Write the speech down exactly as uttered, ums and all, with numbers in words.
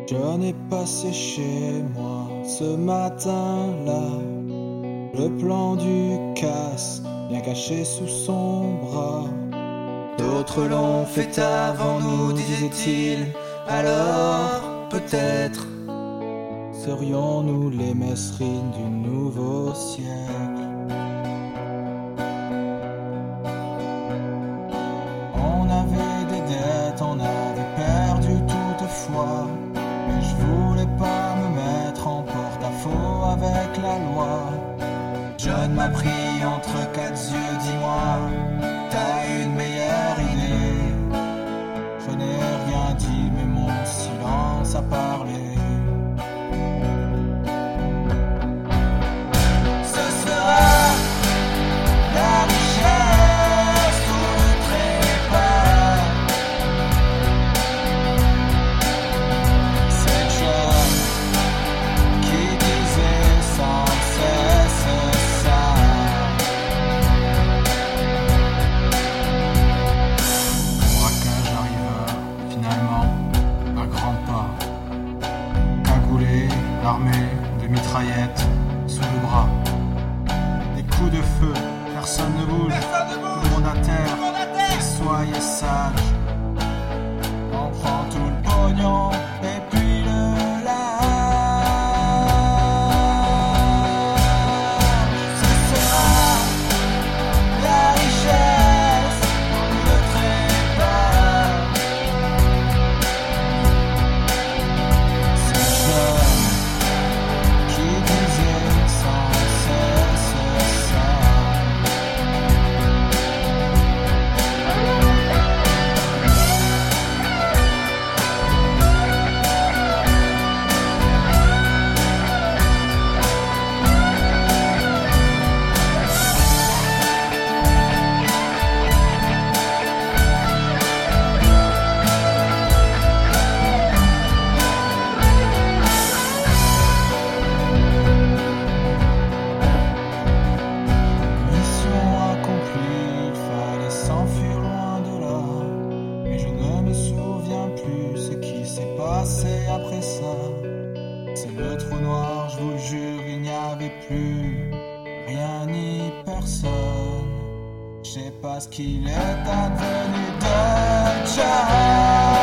John est passé chez moi ce matin-là. Le plan du casse, bien caché sous son bras. D'autres l'ont fait avant nous, disait-il. Alors, peut-être, serions-nous les mesrines du nouveau siècle. On avait des dettes, on avait perdu toute foi. Mais je voulais pas me mettre en porte-à-faux avec la loi. John m'a pris entre quatre yeux, dis-moi, t'as une meilleure idée? Je n'ai rien dit, mais mon silence a parlé. Ce sera la richesse sous le trépas. C'est John qui disait sans cesse ça. Braquage arriva finalement à grands pas. Cagoulé, armé de mitraillettes sous le bras. Des coups de feu, personne ne bouge, tout le monde à terre, et soyez sages. On prend tout le pognon et puis le lâche. Ce sera la richesse ou le trépas. C'est John qui disait sans cesse ça. Mission accomplie, il fallait s'enfuir loin de là. Mais je ne me souviens plus ce qui s'est passé après ça. C'est le trou noir, je vous le jure, il n'y avait plus rien ni personne. Je sais pas ce qu'il est advenu de John.